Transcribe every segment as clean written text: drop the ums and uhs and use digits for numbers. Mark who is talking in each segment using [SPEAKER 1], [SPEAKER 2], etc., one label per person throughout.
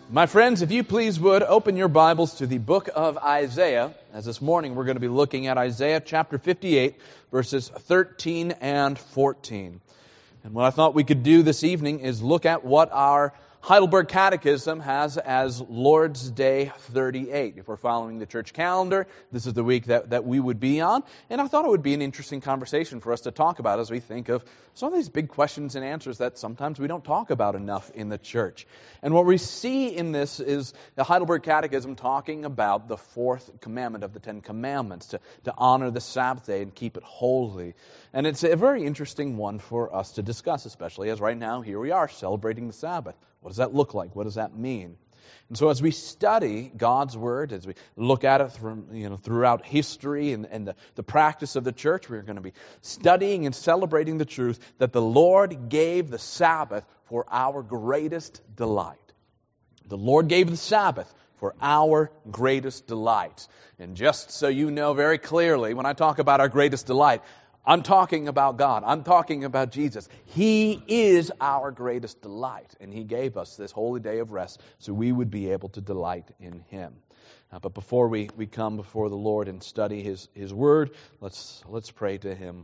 [SPEAKER 1] My friends, if you please would, open your Bibles to the book of Isaiah, as this morning we're going to be looking at Isaiah chapter 58, verses 13 and 14. And what I thought we could do this evening is look at what our Heidelberg Catechism has as Lord's Day 38. If we're following the church calendar, this is the week that we would be on. And I thought it would be an interesting conversation for us to talk about as we think of some of these big questions and answers that sometimes we don't talk about enough in the church. And what we see in this is the Heidelberg Catechism talking about the fourth commandment of the Ten Commandments, to honor the Sabbath day and keep it holy. And it's a very interesting one for us to discuss, especially as right now, here we are celebrating the Sabbath. What does that look like? What does that mean? And so as we study God's Word, as we look at it throughout history and the practice of the church, we're going to be studying and celebrating the truth that the Lord gave the Sabbath for our greatest delight. The Lord gave the Sabbath for our greatest delight. And just so you know very clearly, when I talk about our greatest delight, I'm talking about God. I'm talking about Jesus. He is our greatest delight. And He gave us this holy day of rest so we would be able to delight in Him. But before we come before the Lord and study His Word, let's pray to Him.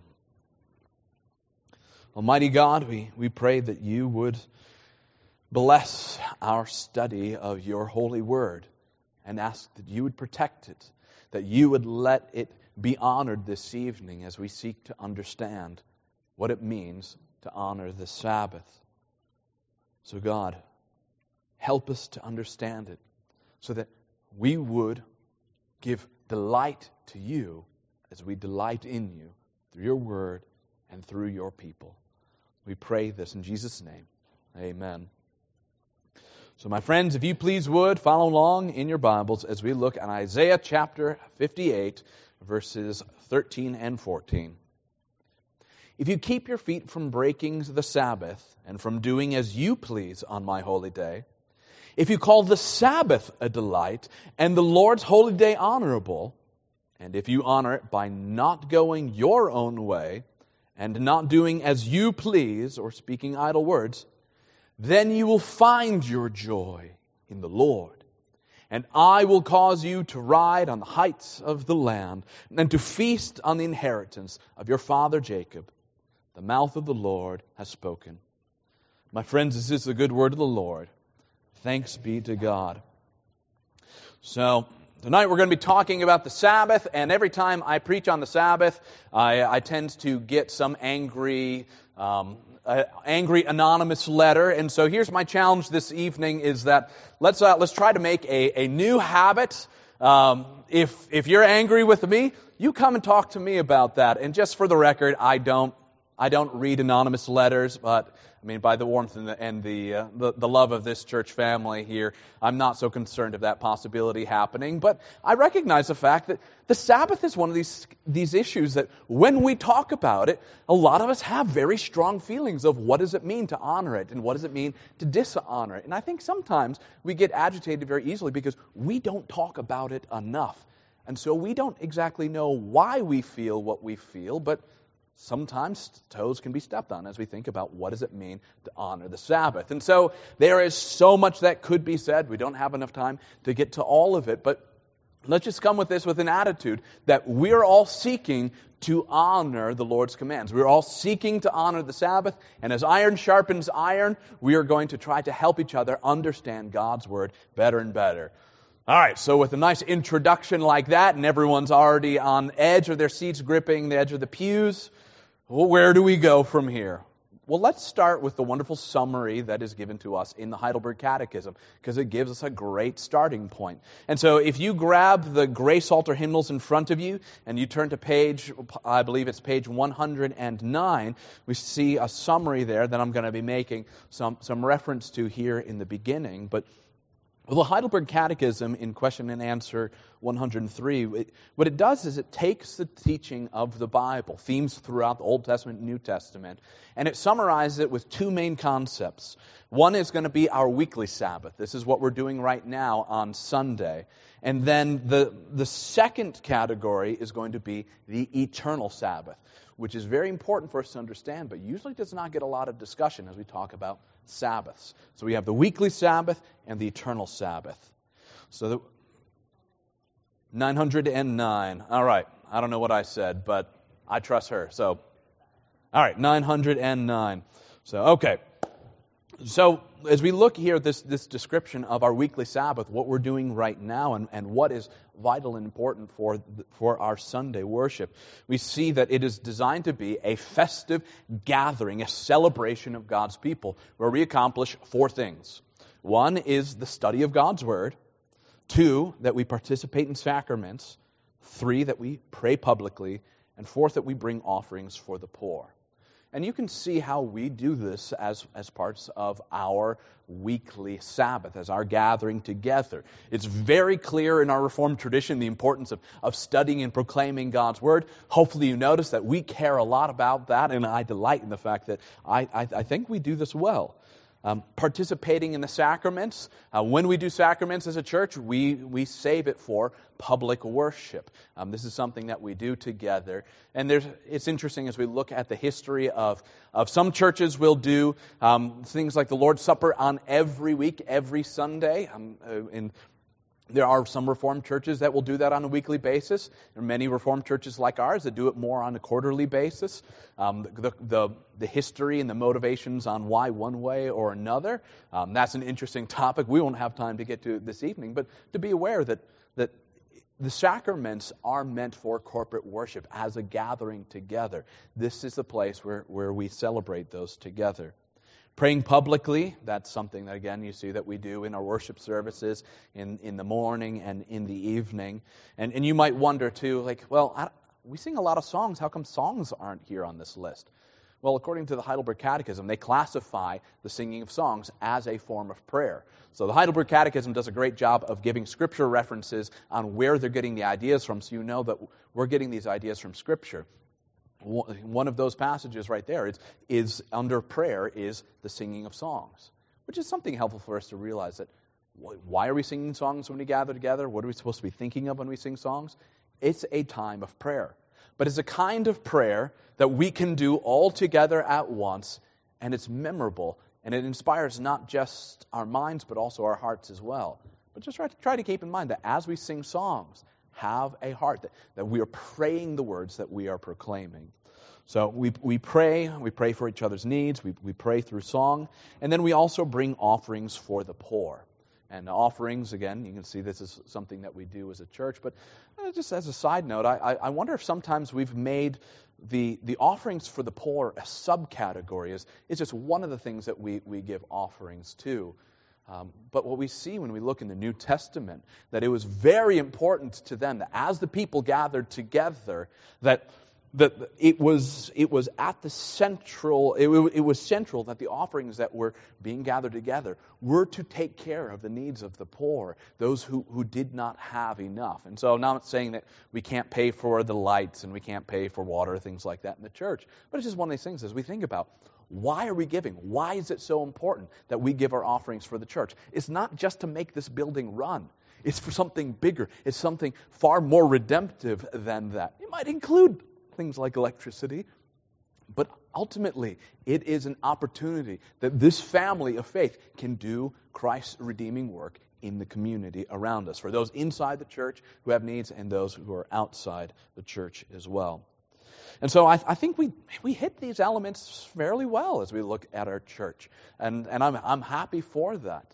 [SPEAKER 1] Almighty God, we pray that You would bless our study of Your holy Word and ask that You would protect it, that You would let it be honored this evening as we seek to understand what it means to honor the Sabbath. So God, help us to understand it so that we would give delight to You as we delight in You through Your Word and through Your people. We pray this in Jesus' name. Amen. So my friends, if you please would, follow along in your Bibles as we look at Isaiah chapter 58, verses 13 and 14. If you keep your feet from breaking the Sabbath and from doing as you please on my holy day, if you call the Sabbath a delight and the Lord's holy day honorable, and if you honor it by not going your own way and not doing as you please or speaking idle words, then you will find your joy in the Lord. And I will cause you to ride on the heights of the land and to feast on the inheritance of your father Jacob. The mouth of the Lord has spoken. My friends, this is the good word of the Lord. Thanks be to God. So, tonight we're going to be talking about the Sabbath, and every time I preach on the Sabbath, I tend to get some angry anonymous letter. And so here's my challenge this evening is that let's try to make a new habit. If you're angry with me, you come and talk to me about that. And just for the record, I don't read anonymous letters, but I mean, by the warmth and the love of this church family here, I'm not so concerned of that possibility happening. But I recognize the fact that the Sabbath is one of these issues that when we talk about it, a lot of us have very strong feelings of what does it mean to honor it and what does it mean to dishonor it. And I think sometimes we get agitated very easily because we don't talk about it enough. And so we don't exactly know why we feel what we feel, but sometimes toes can be stepped on as we think about what does it mean to honor the Sabbath. And so there is so much that could be said. We don't have enough time to get to all of it, but let's just come with this with an attitude that we're all seeking to honor the Lord's commands. We're all seeking to honor the Sabbath, and as iron sharpens iron, we are going to try to help each other understand God's Word better and better. All right, so with a nice introduction like that, and everyone's already on edge of their seats, gripping the edge of the pews, well, where do we go from here? Well, let's start with the wonderful summary that is given to us in the Heidelberg Catechism, because it gives us a great starting point. And so if you grab the Gray Psalter hymnals in front of you, and you turn to page 109, we see a summary there that I'm going to be making some reference to here in the beginning. But well, the Heidelberg Catechism in question and answer 103, what it does is it takes the teaching of the Bible, themes throughout the Old Testament and New Testament, and it summarizes it with two main concepts. One is going to be our weekly Sabbath. This is what we're doing right now on Sunday. And then the second category is going to be the eternal Sabbath, which is very important for us to understand, but usually does not get a lot of discussion as we talk about Sabbaths. So we have the weekly Sabbath and the eternal Sabbath. So the 909. All right. I don't know what I said, but I trust her. So, all right, 909. So, okay. So as we look here at this description of our weekly Sabbath, what we're doing right now and what is vital and important for our Sunday worship, we see that it is designed to be a festive gathering, a celebration of God's people, where we accomplish four things. One is the study of God's Word. Two, that we participate in sacraments. Three, that we pray publicly. And fourth, that we bring offerings for the poor. And you can see how we do this as parts of our weekly Sabbath, as our gathering together. It's very clear in our Reformed tradition the importance of studying and proclaiming God's Word. Hopefully you notice that we care a lot about that, and I delight in the fact that I think we do this well. Participating in the sacraments. When we do sacraments as a church, we save it for public worship. This is something that we do together. And it's interesting as we look at the history of some churches will do things like the Lord's Supper on every week, every Sunday. There are some Reformed churches that will do that on a weekly basis. There are many Reformed churches like ours that do it more on a quarterly basis. The history and the motivations on why one way or another, that's an interesting topic we won't have time to get to this evening, but to be aware that the sacraments are meant for corporate worship as a gathering together. This is the place where we celebrate those together. Praying publicly, that's something that, again, you see that we do in our worship services in the morning and in the evening. And you might wonder, too, we sing a lot of songs. How come songs aren't here on this list? Well, according to the Heidelberg Catechism, they classify the singing of songs as a form of prayer. So the Heidelberg Catechism does a great job of giving Scripture references on where they're getting the ideas from, so you know that we're getting these ideas from Scripture. One of those passages right there is under prayer is the singing of songs, which is something helpful for us to realize that why are we singing songs when we gather together? What are we supposed to be thinking of when we sing songs? It's a time of prayer. But it's a kind of prayer that we can do all together at once, and it's memorable, and it inspires not just our minds but also our hearts as well. But just try to keep in mind that as we sing songs, have a heart that we are praying the words that we are proclaiming. So we pray for each other's needs, we pray through song, and then we also bring offerings for the poor. And offerings, again, you can see this is something that we do as a church, but just as a side note, I wonder if sometimes we've made the offerings for the poor a subcategory. It's just one of the things that we give offerings to. But what we see when we look in the New Testament, that it was very important to them that as the people gathered together, that it was at the central. It was central that the offerings that were being gathered together were to take care of the needs of the poor, those who did not have enough. And so I'm not saying that we can't pay for the lights and we can't pay for water, things like that in the church. But it's just one of these things as we think about, why are we giving? Why is it so important that we give our offerings for the church? It's not just to make this building run. It's for something bigger. It's something far more redemptive than that. It might include things like electricity, but ultimately it is an opportunity that this family of faith can do Christ's redeeming work in the community around us, for those inside the church who have needs and those who are outside the church as well. And so I think we hit these elements fairly well as we look at our church, and I'm happy for that.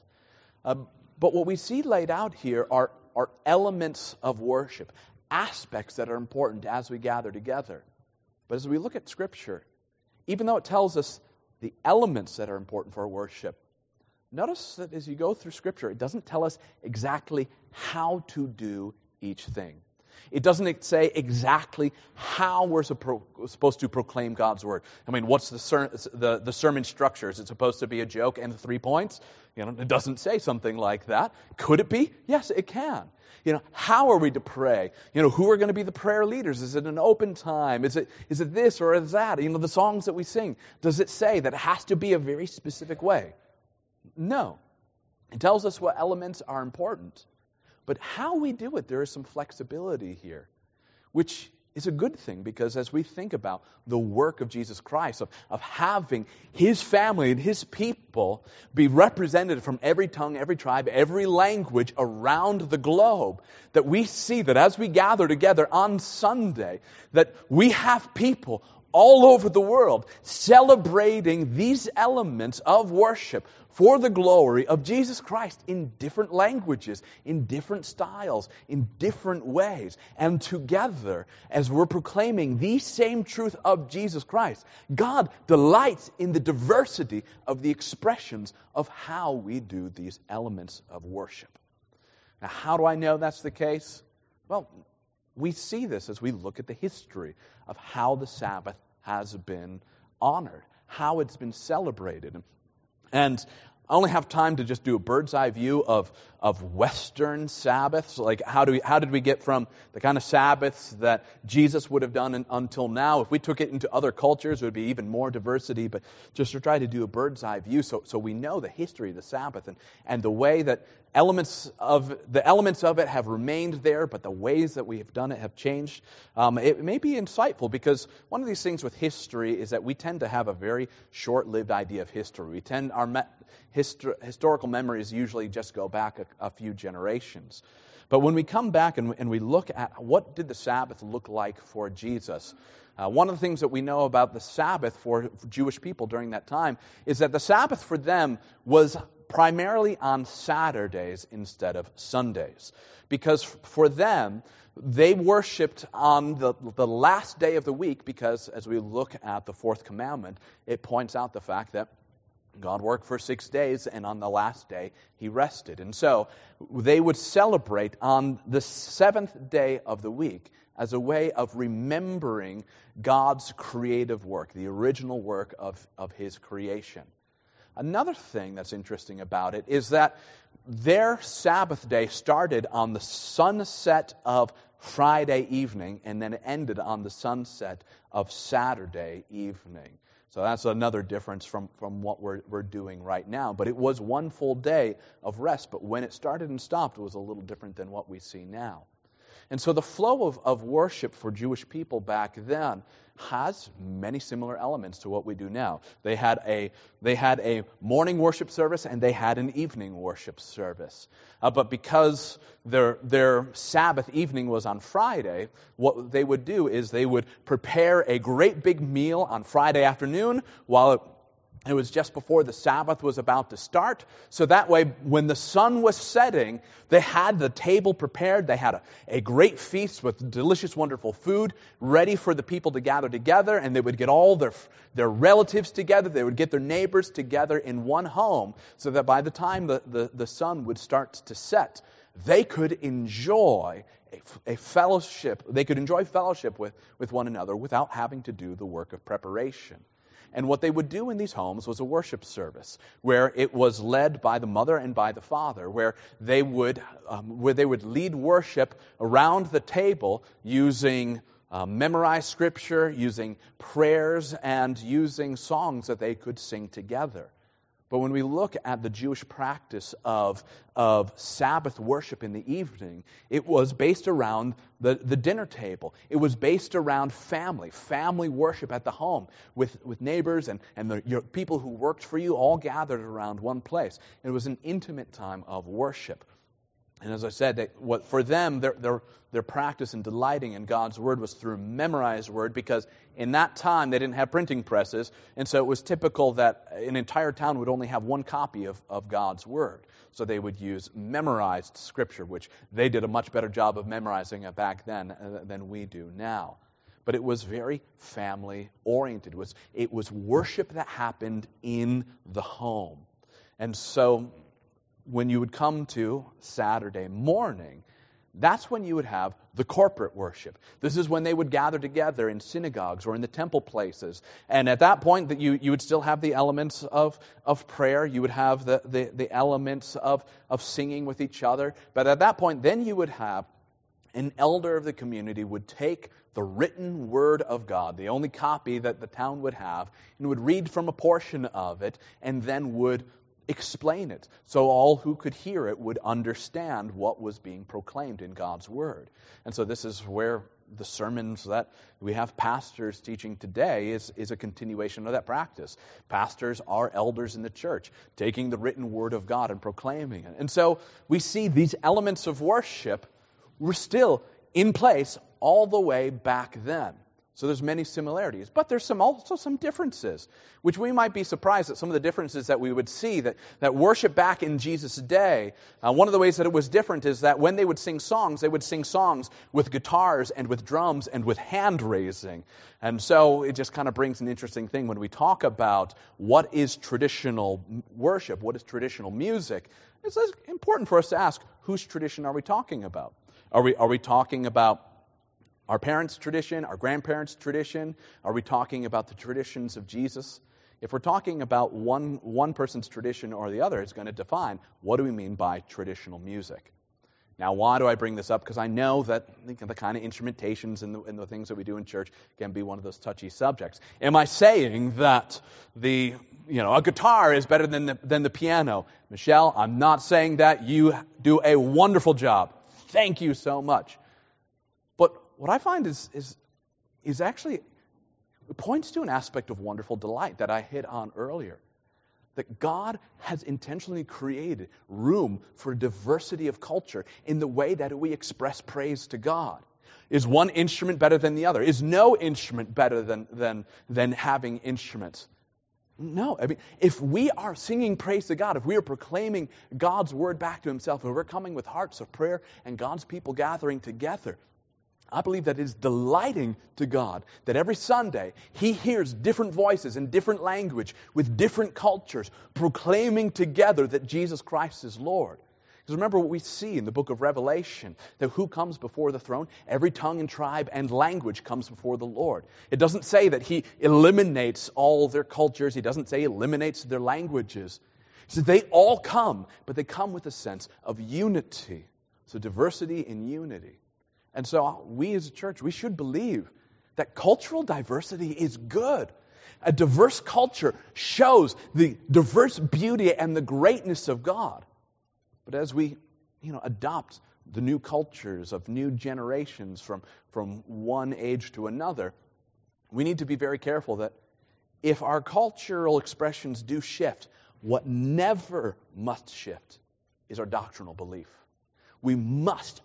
[SPEAKER 1] But what we see laid out here are elements of worship, aspects that are important as we gather together. But as we look at Scripture, even though it tells us the elements that are important for our worship, notice that as you go through Scripture, it doesn't tell us exactly how to do each thing. It doesn't say exactly how we're supposed to proclaim God's Word. I mean, what's the sermon structure? Is it supposed to be a joke and 3 points? It doesn't say something like that. Could it be? Yes, it can. How are we to pray? Who are going to be the prayer leaders? Is it an open time? Is it this or is that? The songs that we sing, does it say that it has to be a very specific way? No. It tells us what elements are important. But how we do it, there is some flexibility here, which is a good thing, because as we think about the work of Jesus Christ, of having His family and His people be represented from every tongue, every tribe, every language around the globe, that we see that as we gather together on Sunday, that we have people all over the world celebrating these elements of worship for the glory of Jesus Christ in different languages, in different styles, in different ways. And together, as we're proclaiming the same truth of Jesus Christ, God delights in the diversity of the expressions of how we do these elements of worship. Now, how do I know that's the case? Well, we see this as we look at the history of how the Sabbath has been honored, how it's been celebrated. And I only have time to just do a bird's eye view of Western Sabbaths. Like, how did we get from the kind of Sabbaths that Jesus would have done until now? If we took it into other cultures, it would be even more diversity. But just to try to do a bird's eye view, so we know the history of the Sabbath and the way that elements of it have remained there, but the ways that we have done it have changed. It may be insightful, because one of these things with history is that we tend to have a very short-lived idea of history. Our historical memories usually just go back a few generations. But when we come back and we look at what did the Sabbath look like for Jesus, one of the things that we know about the Sabbath for Jewish people during that time is that the Sabbath for them was primarily on Saturdays instead of Sundays. Because for them, they worshipped on the last day of the week, because as we look at the fourth commandment, it points out the fact that God worked for 6 days, and on the last day He rested. And so they would celebrate on the seventh day of the week as a way of remembering God's creative work, the original work of His creation. Another thing that's interesting about it is that their Sabbath day started on the sunset of Friday evening, and then it ended on the sunset of Saturday evening. So that's another difference from what we're doing right now. But it was one full day of rest, but when it started and stopped, it was a little different than what we see now. And so the flow of worship for Jewish people back then has many similar elements to what we do now. They had a morning worship service, and they had an evening worship service. But because their Sabbath evening was on Friday, what they would do is they would prepare a great big meal on Friday afternoon while it was just before the Sabbath was about to start. So that way, when the sun was setting, they had the table prepared. They had a great feast with delicious, wonderful food ready for the people to gather together. And they would get all their relatives together. They would get their neighbors together in one home, so that by the time the sun would start to set, they could enjoy a fellowship. They could enjoy fellowship with one another without having to do the work of preparation. And what they would do in these homes was a worship service, where it was led by the mother and by the father, where they would lead worship around the table using memorized scripture, using prayers, and using songs that they could sing together. But when we look at the Jewish practice of Sabbath worship in the evening, it was based around the dinner table. It was based around family worship at the home with neighbors and your people who worked for you all gathered around one place. It was an intimate time of worship. And as I said, for them, their practice in delighting in God's Word was through memorized Word, because in that time they didn't have printing presses, and so it was typical that an entire town would only have one copy of God's Word. So they would use memorized Scripture, which they did a much better job of memorizing it back then than we do now. But it was very family-oriented. It was worship that happened in the home. And so when you would come to Saturday morning, that's when you would have the corporate worship. This is when they would gather together in synagogues or in the temple places. And at that point, that you would still have the elements of prayer. You would have the elements of singing with each other. But at that point, then you would have an elder of the community would take the written word of God, the only copy that the town would have, and would read from a portion of it, and then would explain it so all who could hear it would understand what was being proclaimed in God's Word. And so this is where the sermons that we have pastors teaching today is a continuation of that practice. Pastors are elders in the church, taking the written Word of God and proclaiming it. And so we see these elements of worship were still in place all the way back then. So there's many similarities, but there's also some differences, which we might be surprised at some of the differences that we would see, that worship back in Jesus' day. One of the ways that it was different is that when they would sing songs with guitars and with drums and with hand raising. And so it just kind of brings an interesting thing when we talk about what is traditional worship, what is traditional music. It's important for us to ask, whose tradition are we talking about? Are we talking about our parents' tradition, our grandparents' tradition? Are we talking about the traditions of Jesus? If we're talking about one person's tradition or the other, it's going to define what do we mean by traditional music. Now, why do I bring this up? Because I know that the kind of instrumentations and the things that we do in church can be one of those touchy subjects. Am I saying that a guitar is better than the piano? Michelle, I'm not saying that. You do a wonderful job. Thank you so much. But what I find is actually, it points to an aspect of wonderful delight that I hit on earlier. That God has intentionally created room for diversity of culture in the way that we express praise to God. Is one instrument better than the other? Is no instrument better than having instruments? No. I mean, if we are singing praise to God, if we are proclaiming God's word back to himself, and we're coming with hearts of prayer and God's people gathering together, I believe that it is delighting to God that every Sunday he hears different voices in different language with different cultures proclaiming together that Jesus Christ is Lord. Because remember what we see in the book of Revelation, that who comes before the throne? Every tongue and tribe and language comes before the Lord. It doesn't say that he eliminates all their cultures. He doesn't say he eliminates their languages. He says they all come, but they come with a sense of unity. So diversity in unity. And so we as a church, we should believe that cultural diversity is good. A diverse culture shows the diverse beauty and the greatness of God. But as we, adopt the new cultures of new generations from one age to another, we need to be very careful that if our cultural expressions do shift, what never must shift is our doctrinal belief. We must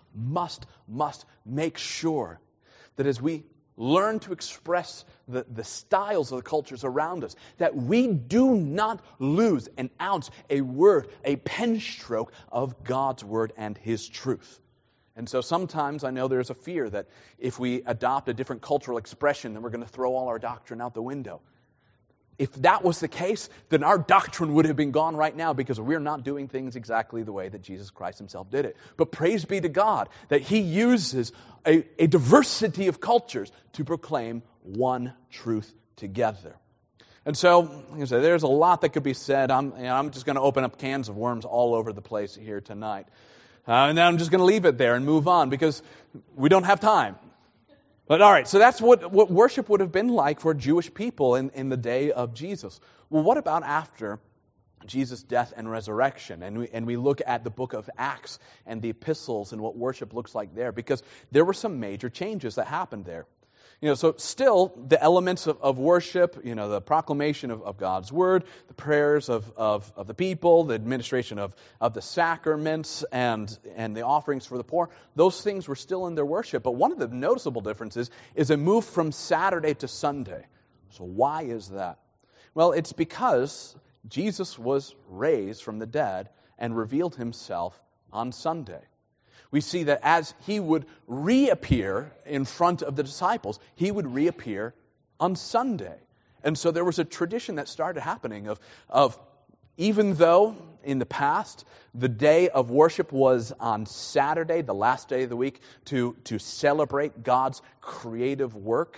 [SPEAKER 1] make sure that as we learn to express the styles of the cultures around us, that we do not lose an ounce, a word, a pen stroke of God's word and his truth. And so sometimes I know there's a fear that if we adopt a different cultural expression, then we're going to throw all our doctrine out the window. If that was the case, then our doctrine would have been gone right now because we're not doing things exactly the way that Jesus Christ himself did it. But praise be to God that he uses a diversity of cultures to proclaim one truth together. And so, like I said, there's a lot that could be said. I'm just going to open up cans of worms all over the place here tonight. And then I'm just going to leave it there and move on because we don't have time. But all right, so that's what worship would have been like for Jewish people in the day of Jesus. Well, what about after Jesus' death and resurrection? And we look at the book of Acts and the epistles and what worship looks like there, because there were some major changes that happened there. So still the elements of worship, the proclamation of God's word, the prayers of the people, the administration of the sacraments and the offerings for the poor, those things were still in their worship. But one of the noticeable differences is a move from Saturday to Sunday. So why is that? Well, it's because Jesus was raised from the dead and revealed himself on Sunday. We see that as he would reappear in front of the disciples, he would reappear on Sunday. And so there was a tradition that started happening of even though in the past the day of worship was on Saturday, the last day of the week, to celebrate God's creative work,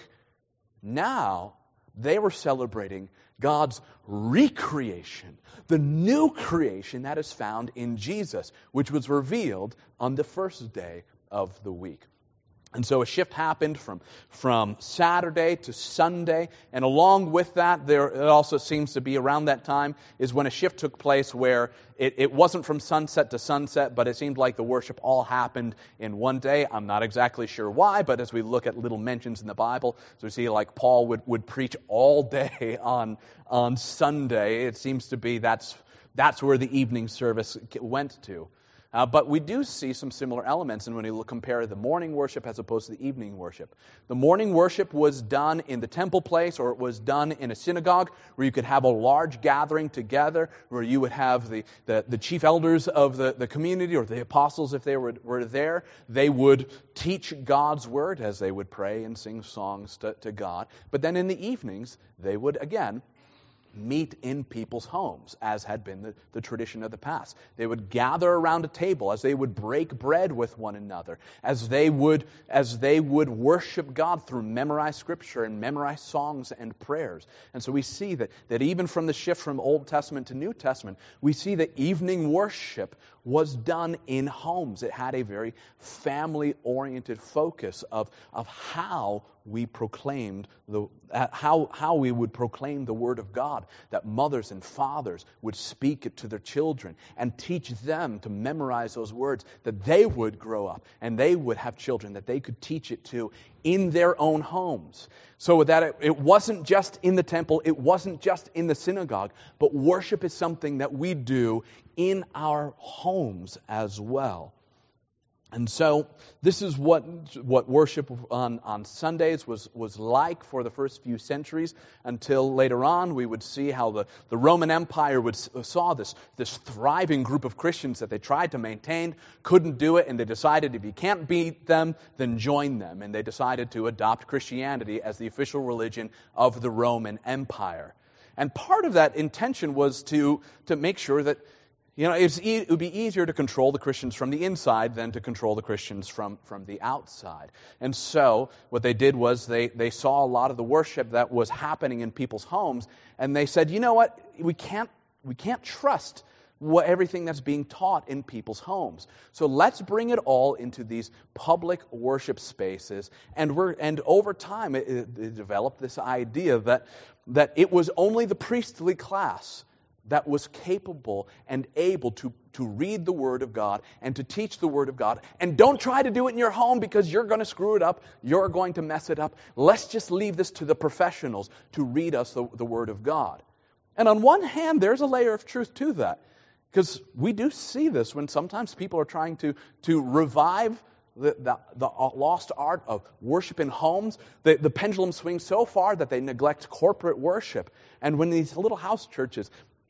[SPEAKER 1] now they were celebrating God's recreation, the new creation that is found in Jesus, which was revealed on the first day of the week. And so a shift happened from Saturday to Sunday, and along with that, it also seems to be around that time is when a shift took place where it wasn't from sunset to sunset, but it seemed like the worship all happened in one day. I'm not exactly sure why, but as we look at little mentions in the Bible, so we see like Paul would preach all day on Sunday. It seems to be that's where the evening service went to. But we do see some similar elements, and when you compare the morning worship as opposed to the evening worship. The morning worship was done in the temple place, or it was done in a synagogue, where you could have a large gathering together, where you would have the chief elders of the community, or the apostles if they were there. They would teach God's word as they would pray and sing songs to God. But then in the evenings, they would, again, meet in people's homes, as had been the tradition of the past. They would gather around a table, as they would break bread with one another, as they would worship God through memorized scripture and memorized songs and prayers. And so we see that even from the shift from Old Testament to New Testament, we see that evening worship was done in homes. It had a very family-oriented focus of how we proclaimed how we would proclaim the Word of God, that mothers and fathers would speak it to their children and teach them to memorize those words, that they would grow up and they would have children that they could teach it to in their own homes. So that it wasn't just in the temple, it wasn't just in the synagogue, but worship is something that we do in our homes as well. And so this is what worship on Sundays was like for the first few centuries, until later on we would see how the Roman Empire saw this thriving group of Christians that they tried to maintain, couldn't do it, and they decided if you can't beat them, then join them. And they decided to adopt Christianity as the official religion of the Roman Empire. And part of that intention was to make sure that it would be easier to control the Christians from the inside than to control the Christians from the outside. And so what they did was they saw a lot of the worship that was happening in people's homes, and they said, you know what, we can't trust everything that's being taught in people's homes. So let's bring it all into these public worship spaces. And over time it developed this idea that it was only the priestly class that was capable and able to read the Word of God and to teach the Word of God. And don't try to do it in your home, because you're going to screw it up. You're going to mess it up. Let's just leave this to the professionals to read us the Word of God. And on one hand, there's a layer of truth to that, because we do see this when sometimes people are trying to revive the lost art of worship in homes. The pendulum swings so far that they neglect corporate worship. And when these little house churches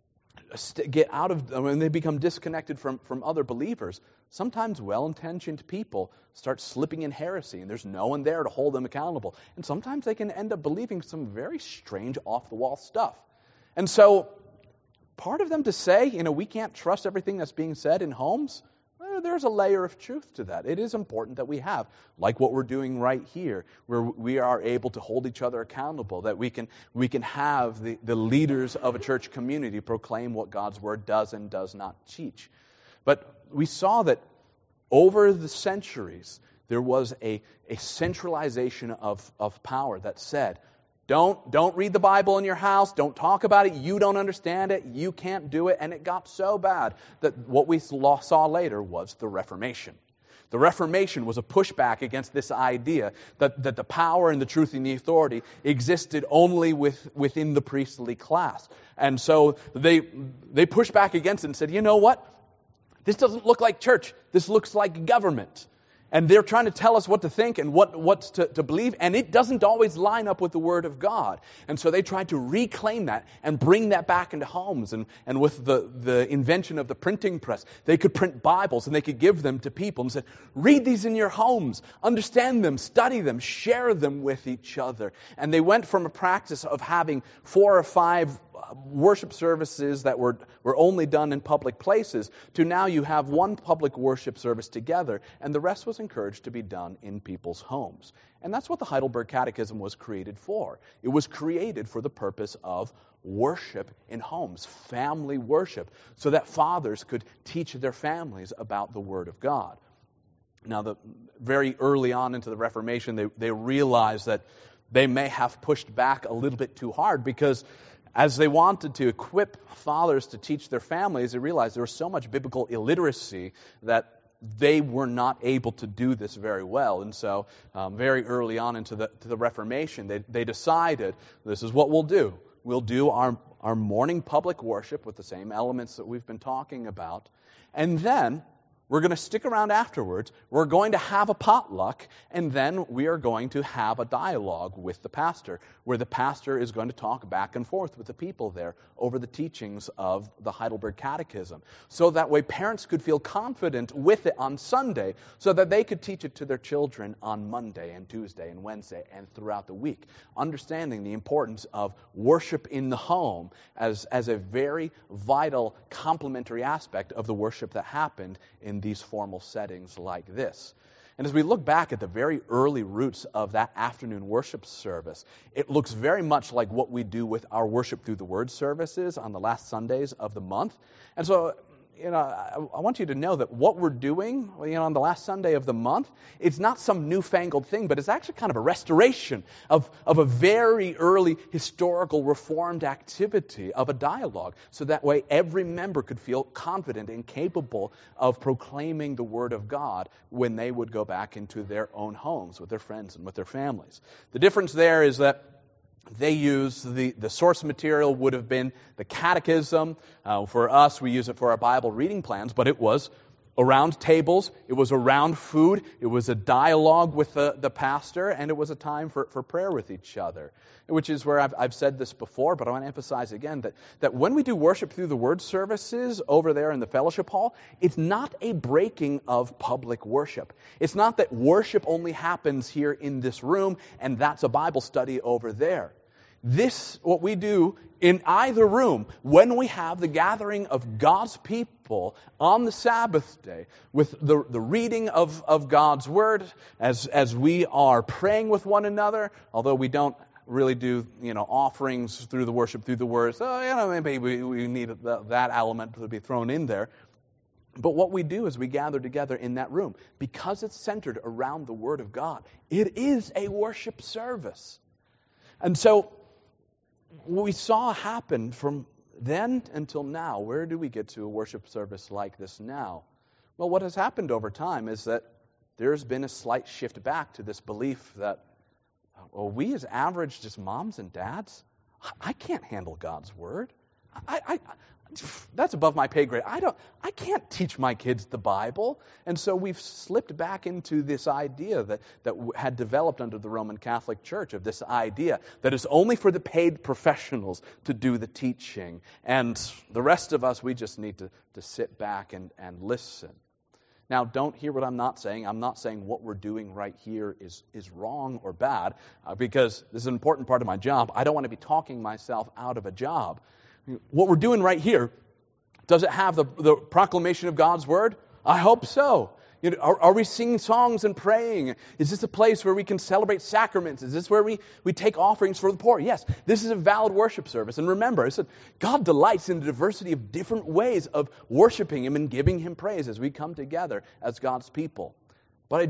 [SPEAKER 1] when they become disconnected from other believers, sometimes well-intentioned people start slipping in heresy, and there's no one there to hold them accountable. And sometimes they can end up believing some very strange, off-the-wall stuff. And so, part of them to say, we can't trust everything that's being said in homes, there's a layer of truth to that. It is important that we have, like what we're doing right here, where we are able to hold each other accountable, that we can have the leaders of a church community proclaim what God's Word does and does not teach. But we saw that over the centuries, there was a centralization of power that said, Don't read the Bible in your house. Don't talk about it. You don't understand it. You can't do it. And it got so bad that what we saw later was the Reformation. The Reformation was a pushback against this idea that the power and the truth and the authority existed only within the priestly class. And so they pushed back against it and said, you know what? This doesn't look like church. This looks like government. And they're trying to tell us what to think and what's to believe, and it doesn't always line up with the Word of God. And so they tried to reclaim that and bring that back into homes. And with the invention of the printing press, they could print Bibles and they could give them to people and said, read these in your homes, understand them, study them, share them with each other. And they went from a practice of having 4 or 5 worship services that were only done in public places to now you have one public worship service together, and the rest was encouraged to be done in people's homes. And that's what the Heidelberg Catechism was created for. It was created for the purpose of worship in homes, family worship, so that fathers could teach their families about the Word of God. Now, very early on into the Reformation, they realized that they may have pushed back a little bit too hard, because as they wanted to equip fathers to teach their families, they realized there was so much biblical illiteracy that they were not able to do this very well. And so very early on into the Reformation, they decided, this is what we'll do. We'll do our morning public worship with the same elements that we've been talking about. And then we're going to stick around afterwards. We're going to have a potluck, and then we are going to have a dialogue with the pastor, where the pastor is going to talk back and forth with the people there over the teachings of the Heidelberg Catechism. So that way parents could feel confident with it on Sunday, so that they could teach it to their children on Monday and Tuesday and Wednesday and throughout the week, understanding the importance of worship in the home as a very vital complementary aspect of the worship that happened in these formal settings like this. And as we look back at the very early roots of that afternoon worship service, it looks very much like what we do with our worship through the Word services on the last Sundays of the month. And so, I want you to know that what we're doing, on the last Sunday of the month, it's not some newfangled thing, but it's actually kind of a restoration of a very early historical Reformed activity of a dialogue. So that way every member could feel confident and capable of proclaiming the Word of God when they would go back into their own homes with their friends and with their families. The difference there is that they use the source material would have been the catechism. For us, we use it for our Bible reading plans, but it was around tables, it was around food, it was a dialogue with the pastor, and it was a time for prayer with each other. Which is where I've said this before, but I want to emphasize again that when we do worship through the Word services over there in the fellowship hall, it's not a breaking of public worship. It's not that worship only happens here in this room and that's a Bible study over there. This, what we do in either room, when we have the gathering of God's people on the Sabbath day, with the reading of God's Word, as we are praying with one another, although we don't really do, offerings through the worship through the Word. So, maybe we need that element to be thrown in there. But what we do is we gather together in that room. Because it's centered around the Word of God, it is a worship service. And so, what we saw happen from then until now, where do we get to a worship service like this now? Well, what has happened over time is that there's been a slight shift back to this belief that, we as average just moms and dads, I can't handle God's Word. That's above my pay grade. I can't teach my kids the Bible. And so we've slipped back into this idea that had developed under the Roman Catholic Church, of this idea that it's only for the paid professionals to do the teaching. And the rest of us, we just need to sit back and listen. Now, don't hear what I'm not saying. I'm not saying what we're doing right here is wrong or bad, because this is an important part of my job. I don't want to be talking myself out of a job. What we're doing right here, does it have the proclamation of God's Word? I hope so. Are we singing songs and praying? Is this a place where we can celebrate sacraments? Is this where we take offerings for the poor? Yes, this is a valid worship service. And remember, I said, God delights in the diversity of different ways of worshiping Him and giving Him praise as we come together as God's people. But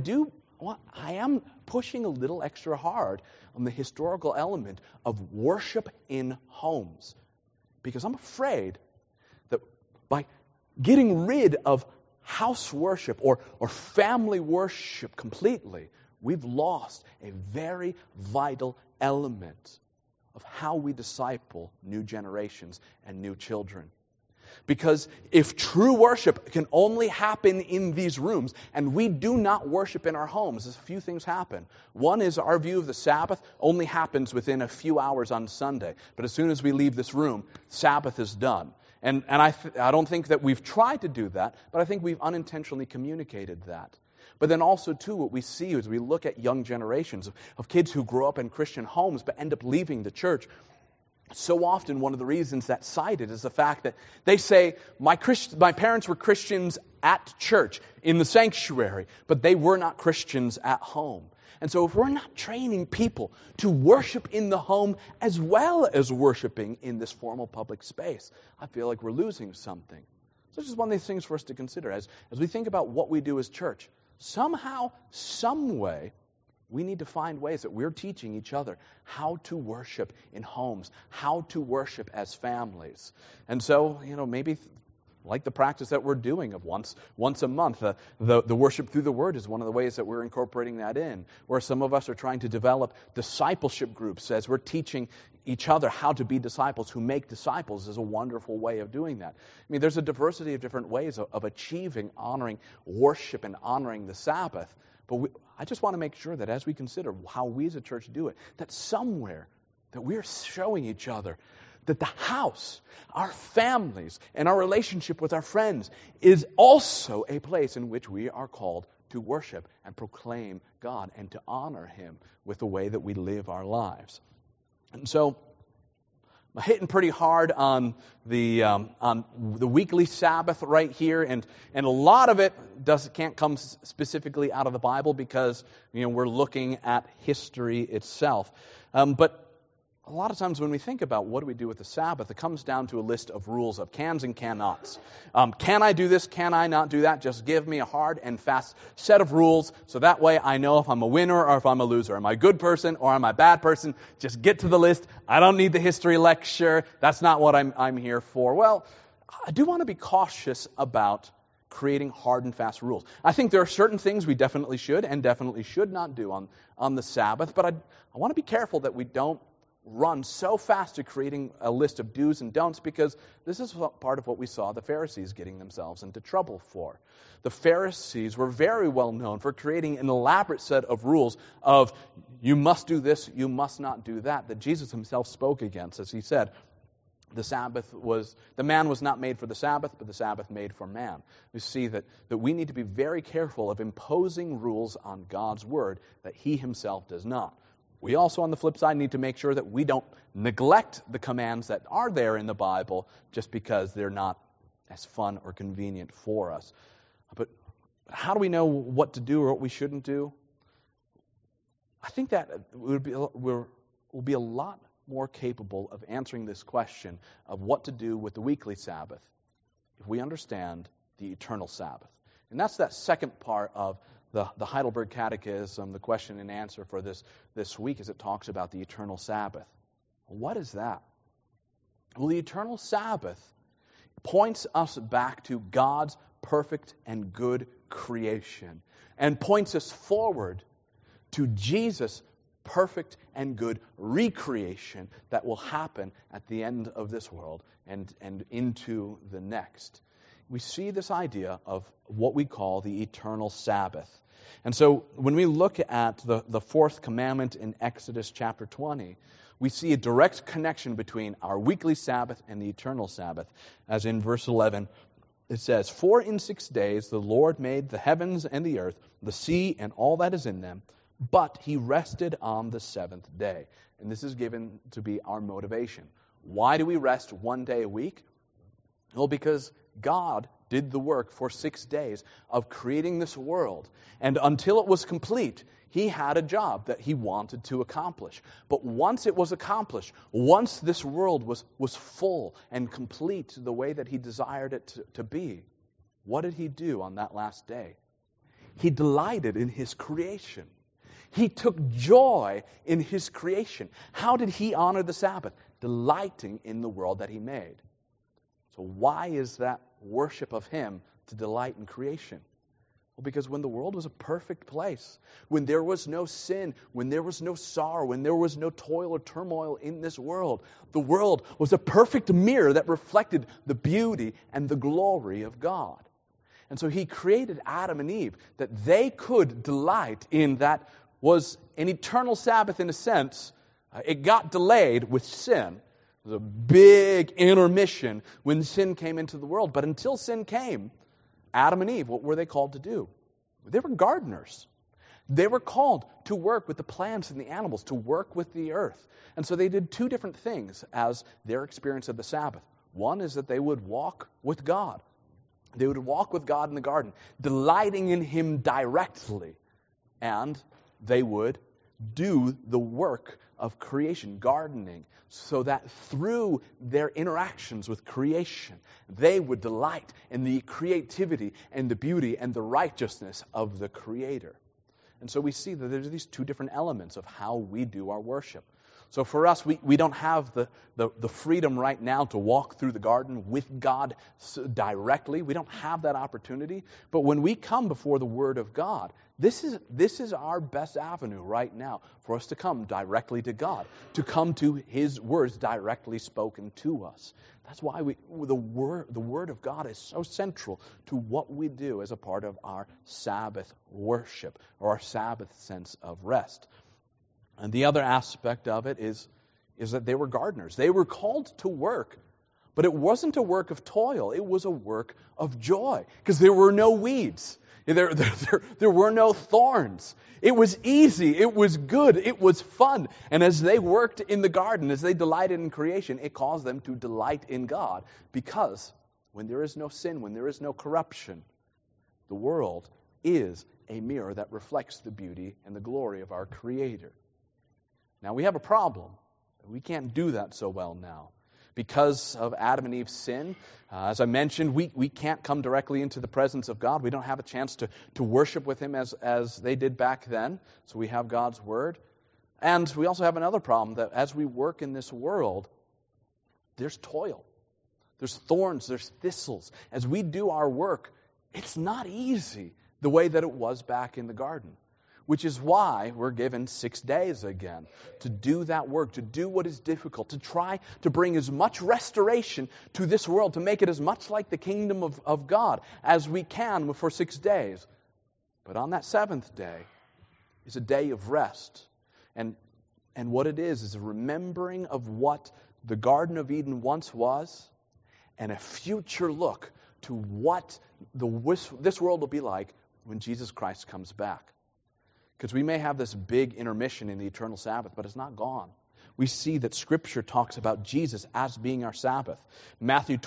[SPEAKER 1] I am pushing a little extra hard on the historical element of worship in homes. Because I'm afraid that by getting rid of house worship or family worship completely, we've lost a very vital element of how we disciple new generations and new children. Because if true worship can only happen in these rooms, and we do not worship in our homes, a few things happen. One is our view of the Sabbath only happens within a few hours on Sunday. But as soon as we leave this room, Sabbath is done. And I don't think that we've tried to do that, but I think we've unintentionally communicated that. But then also, too, what we see as we look at young generations of kids who grow up in Christian homes but end up leaving the church, so often one of the reasons that's cited is the fact that they say, my parents were Christians at church, in the sanctuary, but they were not Christians at home. And so if we're not training people to worship in the home as well as worshiping in this formal public space, I feel like we're losing something. So it's just one of these things for us to consider as we think about what we do as church. somehow, some way, we need to find ways that we're teaching each other how to worship in homes, how to worship as families. And so, maybe like the practice that we're doing of once a month, the worship through the Word is one of the ways that we're incorporating that in. Or some of us are trying to develop discipleship groups as we're teaching each other how to be disciples who make disciples is a wonderful way of doing that. I mean, there's a diversity of different ways of achieving, honoring worship and honoring the Sabbath. But I just want to make sure that as we consider how we as a church do it, that somewhere that we're showing each other that the house, our families, and our relationship with our friends is also a place in which we are called to worship and proclaim God and to honor Him with the way that we live our lives. And so, I'm hitting pretty hard on the weekly Sabbath right here, and a lot of it can't come specifically out of the Bible because we're looking at history itself. But a lot of times when we think about what do we do with the Sabbath, it comes down to a list of rules of cans and cannots. Can I do this? Can I not do that? Just give me a hard and fast set of rules so that way I know if I'm a winner or if I'm a loser. Am I a good person or am I a bad person? Just get to the list. I don't need the history lecture. That's not what I'm here for. Well, I do want to be cautious about creating hard and fast rules. I think there are certain things we definitely should and definitely should not do on the Sabbath, but I want to be careful that we don't run so fast to creating a list of do's and don'ts, because this is part of what we saw the Pharisees getting themselves into trouble for. The Pharisees were very well known for creating an elaborate set of rules of you must do this, you must not do that Jesus himself spoke against, as he said, the man was not made for the Sabbath, but the Sabbath made for man. We see that we need to be very careful of imposing rules on God's word that he himself does not. We also, on the flip side, need to make sure that we don't neglect the commands that are there in the Bible just because they're not as fun or convenient for us. But how do we know what to do or what we shouldn't do? I think that we'll be a lot more capable of answering this question of what to do with the weekly Sabbath if we understand the eternal Sabbath. And that's that second part of the Heidelberg Catechism, the question and answer for this week, as it talks about the eternal Sabbath. What is that? Well, the eternal Sabbath points us back to God's perfect and good creation and points us forward to Jesus' perfect and good recreation that will happen at the end of this world and into the next. We see this idea of what we call the eternal Sabbath. And so when we look at the fourth commandment in Exodus chapter 20, we see a direct connection between our weekly Sabbath and the eternal Sabbath. As in verse 11, it says, "For in 6 days the Lord made the heavens and the earth, the sea and all that is in them, but he rested on the seventh day." And this is given to be our motivation. Why do we rest one day a week? Well, because God did the work for 6 days of creating this world. And until it was complete, he had a job that he wanted to accomplish. But once it was accomplished, once this world was full and complete the way that he desired it to be, what did he do on that last day? He delighted in his creation. He took joy in his creation. How did he honor the Sabbath? Delighting in the world that he made. So why is that worship of him to delight in creation? Well, because when the world was a perfect place, when there was no sin, when there was no sorrow, when there was no toil or turmoil in this world, the world was a perfect mirror that reflected the beauty and the glory of God. And so he created Adam and Eve that they could delight in that was an eternal Sabbath in a sense. It got delayed with sin. It was a big intermission when sin came into the world. But until sin came, Adam and Eve, what were they called to do? They were gardeners. They were called to work with the plants and the animals, to work with the earth. And so they did two different things as their experience of the Sabbath. One is that they would walk with God. They would walk with God in the garden, delighting in him directly. And they would do the work of creation, gardening, so that through their interactions with creation, they would delight in the creativity and the beauty and the righteousness of the Creator. And so we see that there's these two different elements of how we do our worship. So for us, we don't have the freedom right now to walk through the garden with God directly. We don't have that opportunity. But when we come before the Word of God, this is our best avenue right now for us to come directly to God, to come to His words directly spoken to us. That's why the Word of God is so central to what we do as a part of our Sabbath worship or our Sabbath sense of rest. And the other aspect of it is that they were gardeners. They were called to work, but it wasn't a work of toil. It was a work of joy because there were no weeds. There were no thorns. It was easy. It was good. It was fun. And as they worked in the garden, as they delighted in creation, it caused them to delight in God because when there is no sin, when there is no corruption, the world is a mirror that reflects the beauty and the glory of our Creator. Now, we have a problem. We can't do that so well now. Because of Adam and Eve's sin, as I mentioned, we can't come directly into the presence of God. We don't have a chance to worship with Him as they did back then. So we have God's Word. And we also have another problem, that as we work in this world, there's toil. There's thorns, there's thistles. As we do our work, it's not easy the way that it was back in the garden. Which is why we're given 6 days again to do that work, to do what is difficult, to try to bring as much restoration to this world, to make it as much like the kingdom of God as we can for 6 days. But on that seventh day is a day of rest. And what it is a remembering of what the Garden of Eden once was and a future look to what this world will be like when Jesus Christ comes back. Because we may have this big intermission in the eternal Sabbath, but it's not gone. We see that Scripture talks about Jesus as being our Sabbath. Matthew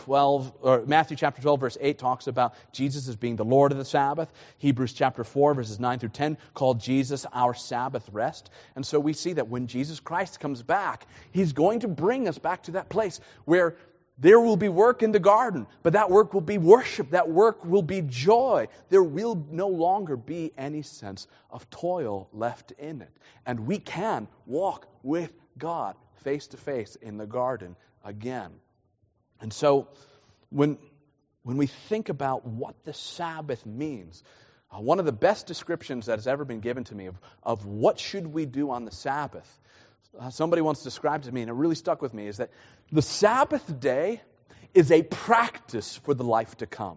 [SPEAKER 1] chapter 12, verse 8 talks about Jesus as being the Lord of the Sabbath. Hebrews chapter 4, verses 9 through 10 call Jesus our Sabbath rest. And so we see that when Jesus Christ comes back, He's going to bring us back to that place where there will be work in the garden, but that work will be worship. That work will be joy. There will no longer be any sense of toil left in it. And we can walk with God face to face in the garden again. And so when we think about what the Sabbath means, one of the best descriptions that has ever been given to me of what should we do on the Sabbath, somebody once described to me, and it really stuck with me, is that the Sabbath day is a practice for the life to come.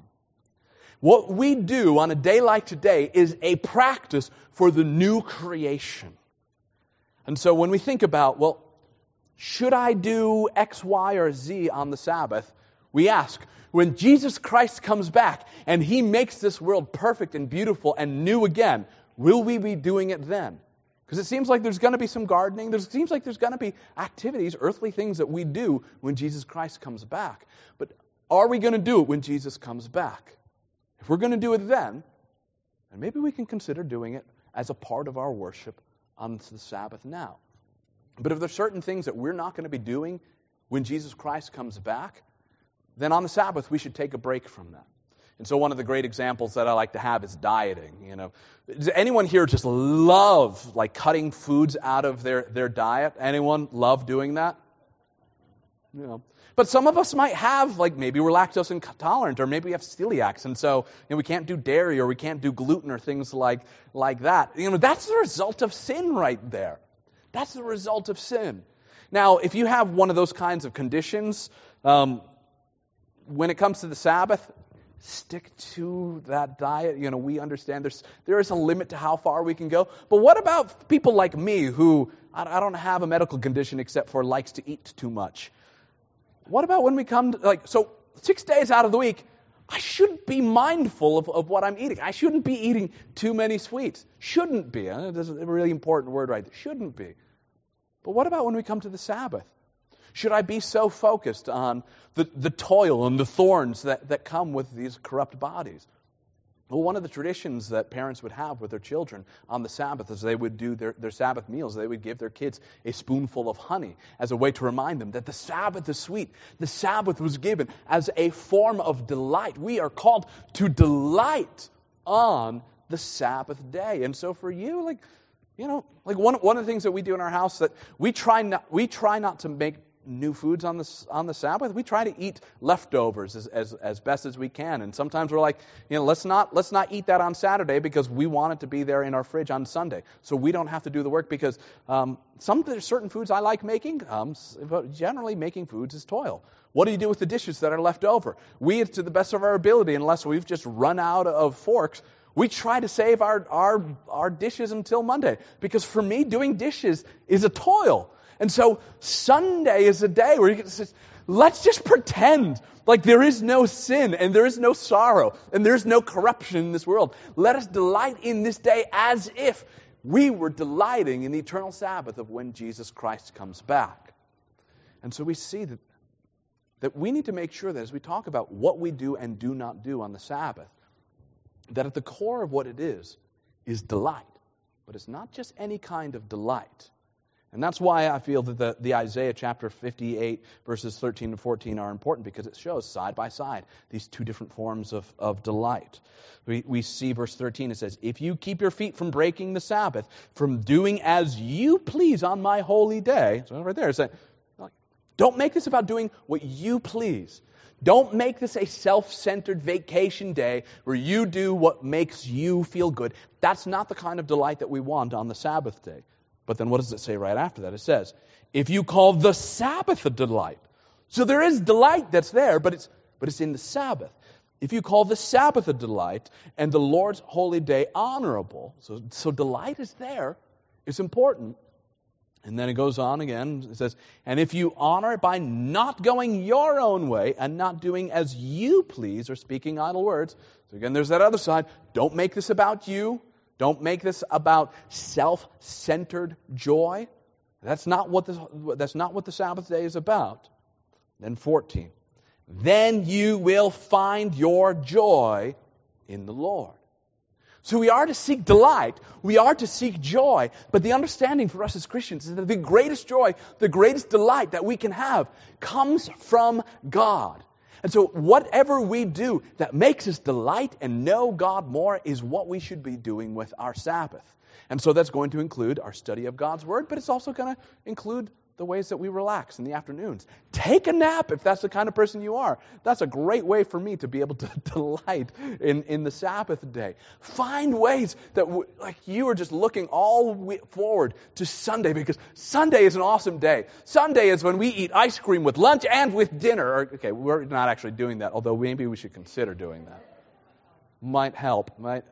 [SPEAKER 1] What we do on a day like today is a practice for the new creation. And so when we think about, well, should I do X, Y, or Z on the Sabbath? We ask, when Jesus Christ comes back and He makes this world perfect and beautiful and new again, will we be doing it then? Because it seems like there's going to be some gardening. It seems like there's going to be activities, earthly things that we do when Jesus Christ comes back. But are we going to do it when Jesus comes back? If we're going to do it then maybe we can consider doing it as a part of our worship on the Sabbath now. But if there's certain things that we're not going to be doing when Jesus Christ comes back, then on the Sabbath we should take a break from that. And so one of the great examples that I like to have is dieting. Does anyone here just love cutting foods out of their diet? Anyone love doing that? But some of us might have, maybe we're lactose intolerant, or maybe we have celiacs, and so we can't do dairy, or we can't do gluten, or things like that. That's the result of sin right there. That's the result of sin. Now, if you have one of those kinds of conditions, when it comes to the Sabbath, stick to that diet. We understand there is a limit to how far we can go. But what about people like me who, I don't have a medical condition except for likes to eat too much? What about when we come to, 6 days out of the week, I should be mindful of what I'm eating. I shouldn't be eating too many sweets. Shouldn't be. That's a really important word right there. Shouldn't be. But what about when we come to the Sabbath? Should I be so focused on the toil and the thorns that come with these corrupt bodies? Well, one of the traditions that parents would have with their children on the Sabbath is they would do their Sabbath meals. They would give their kids a spoonful of honey as a way to remind them that the Sabbath is sweet. The Sabbath was given as a form of delight. We are called to delight on the Sabbath day. And so for you, one of the things that we do in our house, that we try not to make new foods on the Sabbath. We try to eat leftovers as best as we can. And sometimes we're like, let's not eat that on Saturday because we want it to be there in our fridge on Sunday. So we don't have to do the work because there's certain foods I like making, but generally making foods is toil. What do you do with the dishes that are left over? We, to the best of our ability, unless we've just run out of forks, we try to save our dishes until Monday. Because for me, doing dishes is a toil. And so Sunday is a day where you can say, let's just pretend like there is no sin and there is no sorrow and there is no corruption in this world. Let us delight in this day as if we were delighting in the eternal Sabbath of when Jesus Christ comes back. And so we see that we need to make sure that as we talk about what we do and do not do on the Sabbath, that at the core of what it is delight. But it's not just any kind of delight. And that's why I feel that the Isaiah chapter 58, verses 13 to 14 are important, because it shows side by side these two different forms of delight. We see verse 13, it says, if you keep your feet from breaking the Sabbath, from doing as you please on my holy day, so right there, it's like, don't make this about doing what you please. Don't make this a self-centered vacation day where you do what makes you feel good. That's not the kind of delight that we want on the Sabbath day. But then what does it say right after that? It says, if you call the Sabbath a delight. So there is delight that's there, but it's in the Sabbath. If you call the Sabbath a delight and the Lord's holy day honorable, so delight is there, it's important. And then it goes on again, it says, and if you honor it by not going your own way and not doing as you please, or speaking idle words. So again, there's that other side. Don't make this about you. Don't make this about self-centered joy. That's not what the Sabbath day is about. Then 14. Then you will find your joy in the Lord. So we are to seek delight. We are to seek joy. But the understanding for us as Christians is that the greatest joy, the greatest delight that we can have comes from God. And so whatever we do that makes us delight and know God more is what we should be doing with our Sabbath. And so that's going to include our study of God's Word, but it's also going to include the ways that we relax in the afternoons. Take a nap if that's the kind of person you are. That's a great way for me to be able to delight in the Sabbath day. Find ways that, like you are just looking all forward to Sunday, because Sunday is an awesome day. Sunday is when we eat ice cream with lunch and with dinner. Okay, we're not actually doing that, although maybe we should consider doing that. Might help. But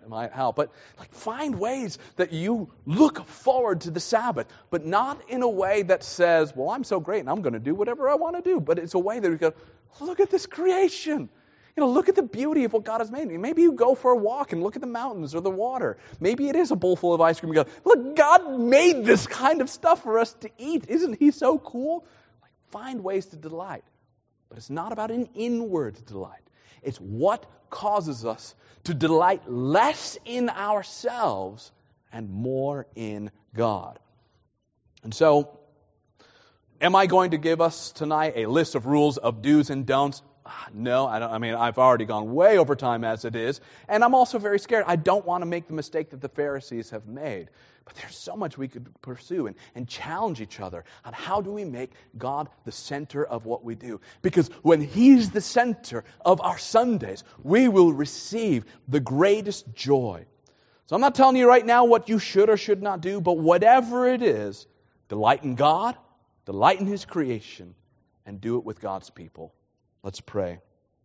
[SPEAKER 1] find ways that you look forward to the Sabbath, but not in a way that says, well, I'm so great and I'm going to do whatever I want to do. But it's a way that we go, look at this creation. Look at the beauty of what God has made. Maybe you go for a walk and look at the mountains or the water. Maybe it is a bowl full of ice cream. You go, look, God made this kind of stuff for us to eat. Isn't He so cool? Find ways to delight. But it's not about an inward delight. It's what causes us to delight less in ourselves and more in God. And so, am I going to give us tonight a list of rules of do's and don'ts? No, I don't. I've already gone way over time as it is. And I'm also very scared. I don't want to make the mistake that the Pharisees have made. But there's so much we could pursue and challenge each other on how do we make God the center of what we do. Because when He's the center of our Sundays, we will receive the greatest joy. So I'm not telling you right now what you should or should not do, but whatever it is, delight in God, delight in His creation, and do it with God's people. Let's pray.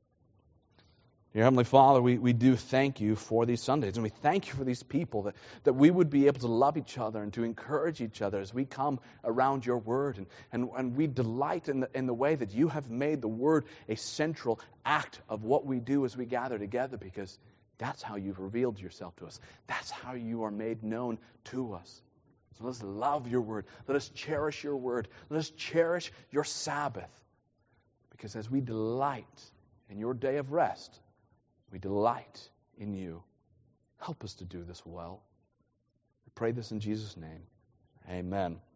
[SPEAKER 1] Dear Heavenly Father, we do thank You for these Sundays, and we thank You for these people, that we would be able to love each other and to encourage each other as we come around Your Word, and we delight in the way that You have made the Word a central act of what we do as we gather together, because that's how You've revealed Yourself to us. That's how You are made known to us. So let's love Your Word. Let us cherish Your Word. Let us cherish Your Sabbath. Because as we delight in Your day of rest, we delight in You. Help us to do this well. We pray this in Jesus' name. Amen.